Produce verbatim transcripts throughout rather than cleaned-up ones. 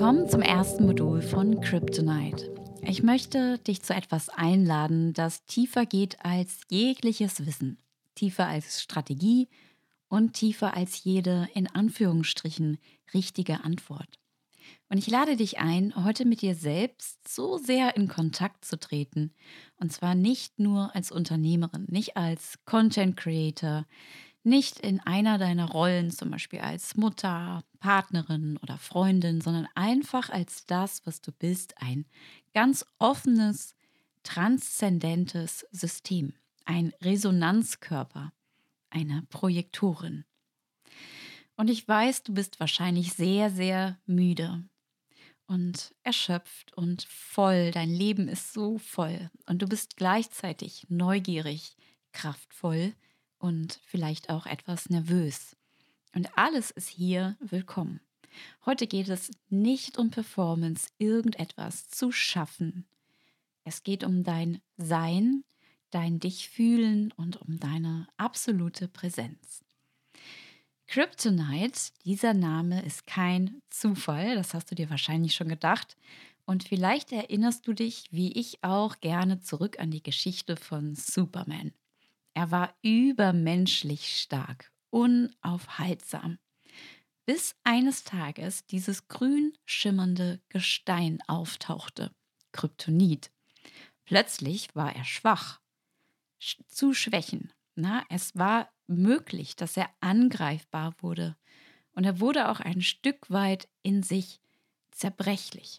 Willkommen zum ersten Modul von Kryptonite. Ich möchte dich zu etwas einladen, das tiefer geht als jegliches Wissen, tiefer als Strategie und tiefer als jede, in Anführungsstrichen, richtige Antwort. Und ich lade dich ein, heute mit dir selbst so sehr in Kontakt zu treten. Und zwar nicht nur als Unternehmerin, nicht als Content Creator, nicht in einer deiner Rollen, zum Beispiel als Mutter, Partnerin oder Freundin, sondern einfach als das, was du bist, ein ganz offenes, transzendentes System, ein Resonanzkörper, eine Projektorin. Und ich weiß, du bist wahrscheinlich sehr, sehr müde und erschöpft und voll. Dein Leben ist so voll und du bist gleichzeitig neugierig, kraftvoll und vielleicht auch etwas nervös. Und alles ist hier willkommen. Heute geht es nicht um Performance, irgendetwas zu schaffen. Es geht um dein Sein, dein Dich fühlen und um deine absolute Präsenz. Kryptonite, dieser Name ist kein Zufall, das hast du dir wahrscheinlich schon gedacht. Und vielleicht erinnerst du dich, wie ich auch, gerne zurück an die Geschichte von Superman. Er war übermenschlich stark, unaufhaltsam, bis eines Tages dieses grün schimmernde Gestein auftauchte, Kryptonit. Plötzlich war er schwach, sch- zu schwächen. Na, es war möglich, dass er angreifbar wurde. Und er wurde auch ein Stück weit in sich zerbrechlich.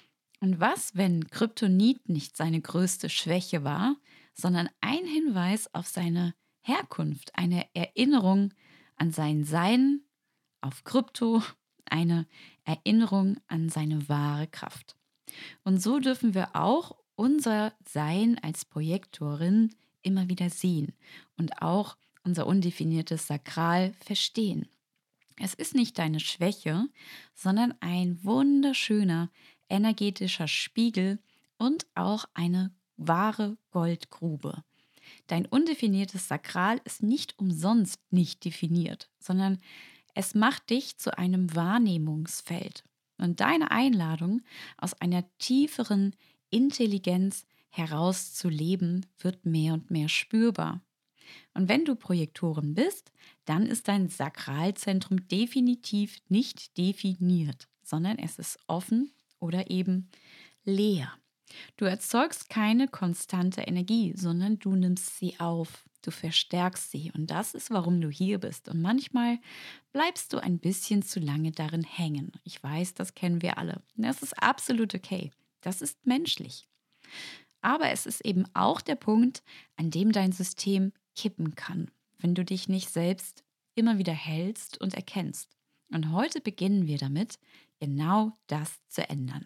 Und was, wenn Kryptonit nicht seine größte Schwäche war, sondern ein Hinweis auf seine Herkunft, eine Erinnerung an sein Sein auf Krypto, eine Erinnerung an seine wahre Kraft. Und so dürfen wir auch unser Sein als Projektorin immer wieder sehen und auch unser undefiniertes Sakral verstehen. Es ist nicht deine Schwäche, sondern ein wunderschöner energetischer Spiegel und auch eine wahre Goldgrube. Dein undefiniertes Sakral ist nicht umsonst nicht definiert, sondern es macht dich zu einem Wahrnehmungsfeld. Und deine Einladung, aus einer tieferen Intelligenz heraus zu leben, wird mehr und mehr spürbar. Und wenn du Projektorin bist, dann ist dein Sakralzentrum definitiv nicht definiert, sondern es ist offen oder eben leer. Du erzeugst keine konstante Energie, sondern du nimmst sie auf, du verstärkst sie und das ist, warum du hier bist. Und manchmal bleibst du ein bisschen zu lange darin hängen. Ich weiß, das kennen wir alle. Das ist absolut okay. Das ist menschlich. Aber es ist eben auch der Punkt, an dem dein System kippen kann, wenn du dich nicht selbst immer wieder hältst und erkennst. Und heute beginnen wir damit, genau das zu ändern.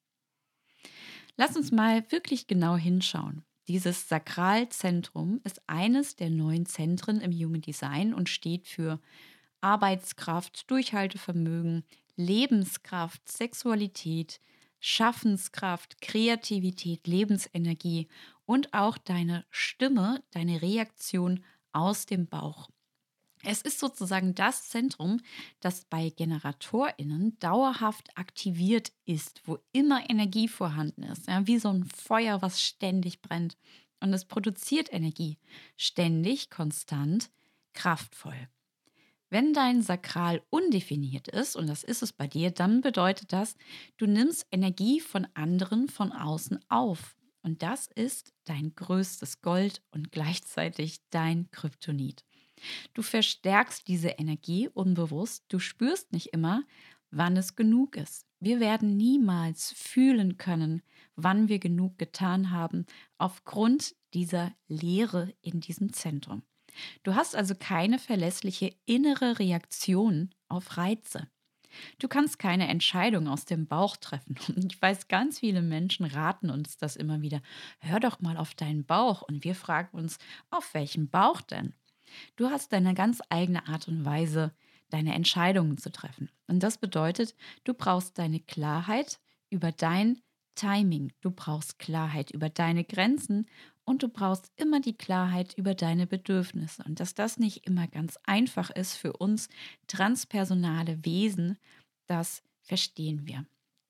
Lass uns mal wirklich genau hinschauen. Dieses Sakralzentrum ist eines der neun Zentren im Human Design und steht für Arbeitskraft, Durchhaltevermögen, Lebenskraft, Sexualität, Schaffenskraft, Kreativität, Lebensenergie und auch deine Stimme, deine Reaktion aus dem Bauch. Es ist sozusagen das Zentrum, das bei GeneratorInnen dauerhaft aktiviert ist, wo immer Energie vorhanden ist. Ja, wie so ein Feuer, was ständig brennt. Und es produziert Energie. Ständig, konstant, kraftvoll. Wenn dein Sakral undefiniert ist, und das ist es bei dir, dann bedeutet das, du nimmst Energie von anderen von außen auf. Und das ist dein größtes Gold und gleichzeitig dein Kryptonit. Du verstärkst diese Energie unbewusst. Du spürst nicht immer, wann es genug ist. Wir werden niemals fühlen können, wann wir genug getan haben, aufgrund dieser Leere in diesem Zentrum. Du hast also keine verlässliche innere Reaktion auf Reize. Du kannst keine Entscheidung aus dem Bauch treffen. Und ich weiß, ganz viele Menschen raten uns das immer wieder. Hör doch mal auf deinen Bauch. Und wir fragen uns, auf welchen Bauch denn? Du hast deine ganz eigene Art und Weise, deine Entscheidungen zu treffen. Und das bedeutet, du brauchst deine Klarheit über dein Timing. Du brauchst Klarheit über deine Grenzen und du brauchst immer die Klarheit über deine Bedürfnisse. Und dass das nicht immer ganz einfach ist für uns transpersonale Wesen, das verstehen wir.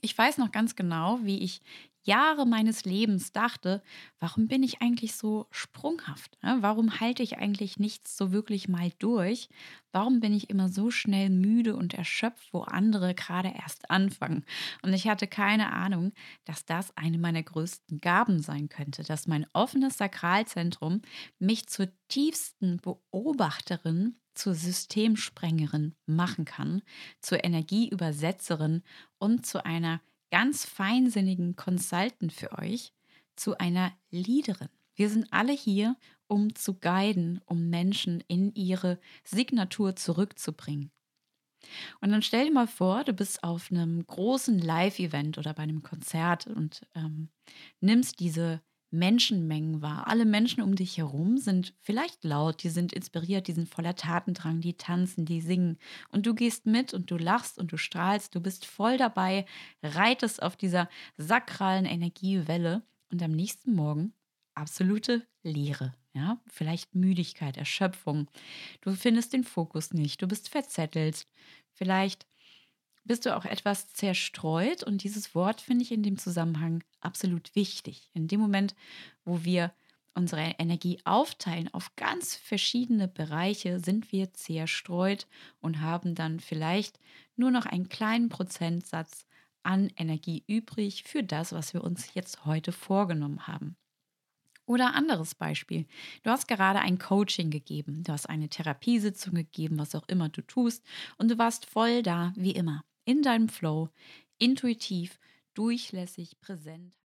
Ich weiß noch ganz genau, wie ich Jahre meines Lebens dachte: „Warum bin ich eigentlich so sprunghaft, ne? Warum halte ich eigentlich nichts so wirklich mal durch? Warum bin ich immer so schnell müde und erschöpft, wo andere gerade erst anfangen?“ Und ich hatte keine Ahnung, dass das eine meiner größten Gaben sein könnte, dass mein offenes Sakralzentrum mich zur tiefsten Beobachterin, zur Systemsprengerin machen kann, zur Energieübersetzerin und zu einer ganz feinsinnigen Consultant für euch, zu einer Leaderin. Wir sind alle hier, um zu guiden, um Menschen in ihre Signatur zurückzubringen. Und dann stell dir mal vor, du bist auf einem großen Live-Event oder bei einem Konzert und ähm, nimmst diese Menschenmengen wahr. Alle Menschen um dich herum sind vielleicht laut, die sind inspiriert, die sind voller Tatendrang, die tanzen, die singen. Und du gehst mit und du lachst und du strahlst, du bist voll dabei, reitest auf dieser sakralen Energiewelle und am nächsten Morgen absolute Leere. Ja, vielleicht Müdigkeit, Erschöpfung. Du findest den Fokus nicht, du bist verzettelt. Vielleicht bist du auch etwas zerstreut und dieses Wort finde ich in dem Zusammenhang absolut wichtig. In dem Moment, wo wir unsere Energie aufteilen auf ganz verschiedene Bereiche, sind wir zerstreut und haben dann vielleicht nur noch einen kleinen Prozentsatz an Energie übrig für das, was wir uns jetzt heute vorgenommen haben. Oder anderes Beispiel. Du hast gerade ein Coaching gegeben, du hast eine Therapiesitzung gegeben, was auch immer du tust, und du warst voll da, wie immer, in deinem Flow, intuitiv, durchlässig, präsent.